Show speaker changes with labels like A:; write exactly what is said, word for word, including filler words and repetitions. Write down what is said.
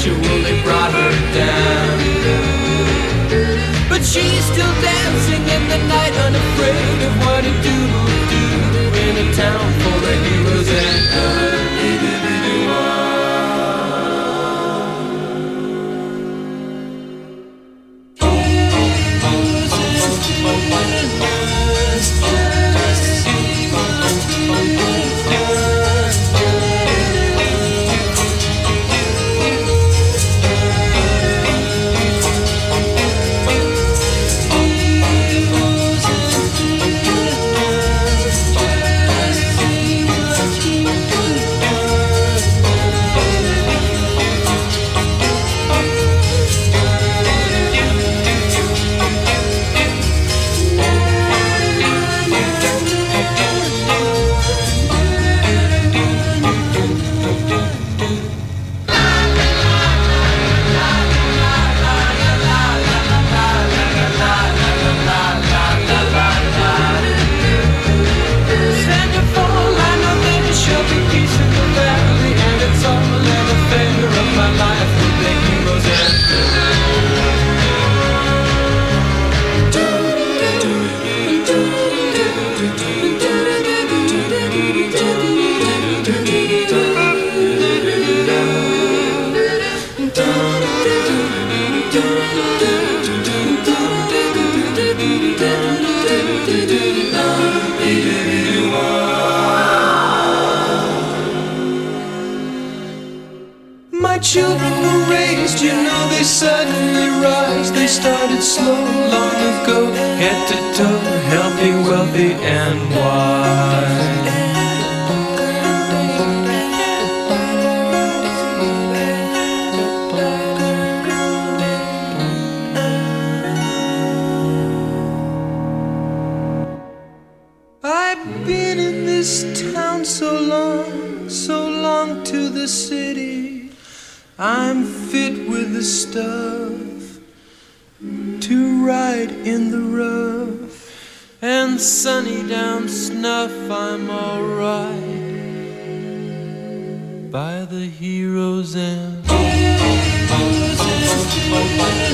A: ritual, they brought her down. But she's still dancing in the night, unafraid of what a doodle do in a town full of heroes and good. My children were raised, you know they suddenly rise. They started slow long ago, head to toe, healthy, wealthy, and wise. I've been in this town so long, so long to the city. I'm fit with the stuff to ride in the rough, and sunny down Snuff I'm alright by the hero's end.